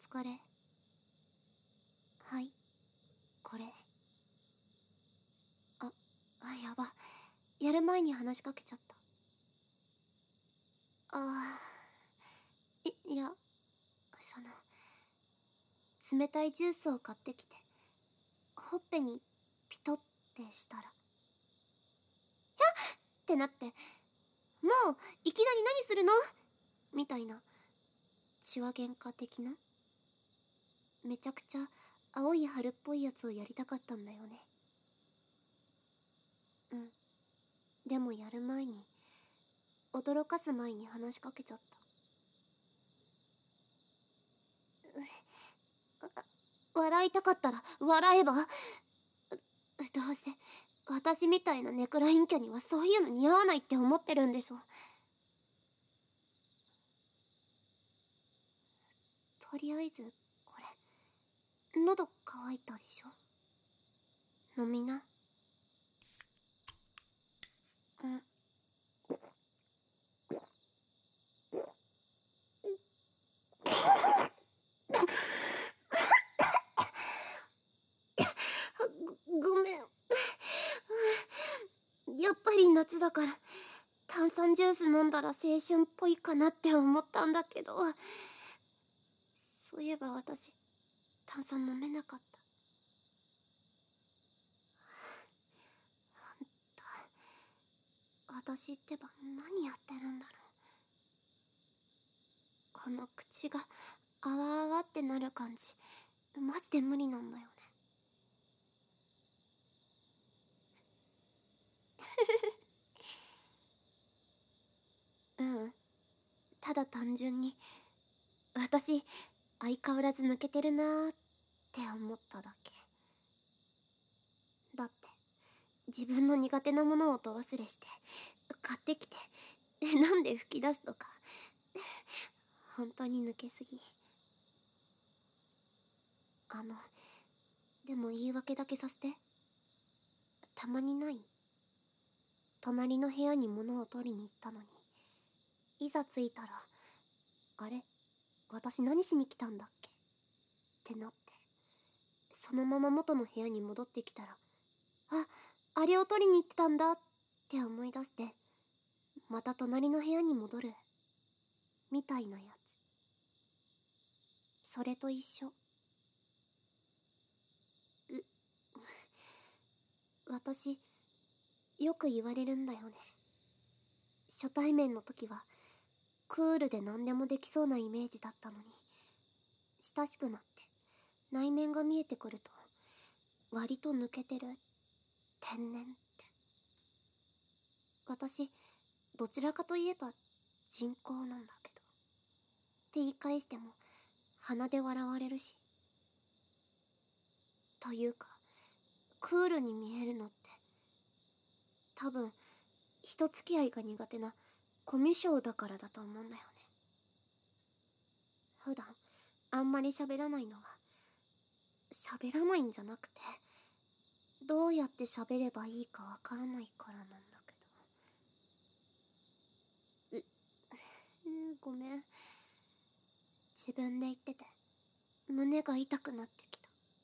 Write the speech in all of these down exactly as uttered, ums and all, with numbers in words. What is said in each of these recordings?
疲れ。はい、これ。あ、あ、やば。やる前に話しかけちゃった。あー、い、いや、その、冷たいジュースを買ってきて、ほっぺにピトってしたら、ひゃっってなって、もう、いきなり何するのみたいな、血は喧嘩的な。めちゃくちゃ青い春っぽいやつをやりたかったんだよね。うん。でもやる前に、驚かす前に話しかけちゃった。笑いたかったら笑えば。どうせ私みたいなネクラ陰キャにはそういうの似合わないって思ってるんでしょ。とりあえずこれ喉乾いたでしょ。飲みな。うん。ご、ごめん。やっぱり夏だから炭酸ジュース飲んだら青春っぽいかなって思ったんだけど、そういえば私炭酸飲めなかった。あんた、私ってば何やってるんだろう。この口があわあわってなる感じマジで無理なんだよね。うん、ただ単純に私相変わらず抜けてるなーって思っただけ。だって自分の苦手なものをど忘れして買ってきて飲んで吹き出すとか本当に抜けすぎ。あのでも言い訳だけさせて。たまにない？隣の部屋に物を取りに行ったのにいざ着いたら、あれ私何しに来たんだっけってなって、そのまま元の部屋に戻ってきたら、あ、あれを取りに行ってたんだって思い出して、また隣の部屋に戻るみたいなやつ。それと一緒。う私よく言われるんだよね。初対面の時はクールで何でもできそうなイメージだったのに、親しくなって内面が見えてくると割と抜けてる、天然って。私どちらかといえば人工なんだけどって言い返しても鼻で笑われるし。というかクールに見えるのって多分人付き合いが苦手なコミュ障だからだと思うんだよね。普段あんまり喋らないのは喋らないんじゃなくて、どうやって喋ればいいかわからないからなんだけど。う、うごめん。自分で言ってて胸が痛くなってき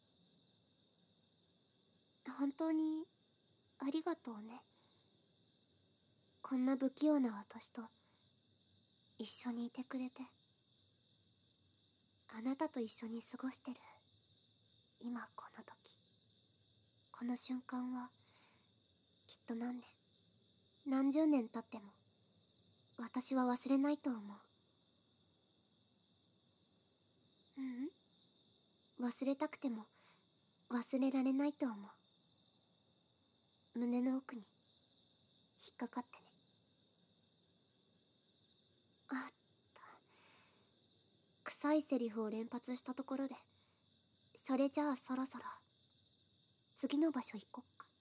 た。本当にありがとうね。こんな不器用な私と一緒にいてくれて。あなたと一緒に過ごしてる今この時、この瞬間はきっと何年何十年経っても私は忘れないと思う。ううん、忘れたくても忘れられないと思う。胸の奥に引っかかってね。あった。臭いセリフを連発したところで、それじゃあそろそろ次の場所行こっか。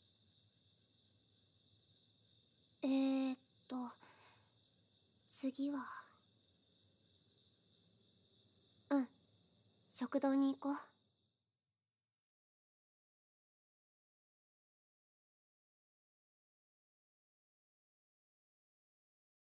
えーっと次は、うん、食堂に行こう。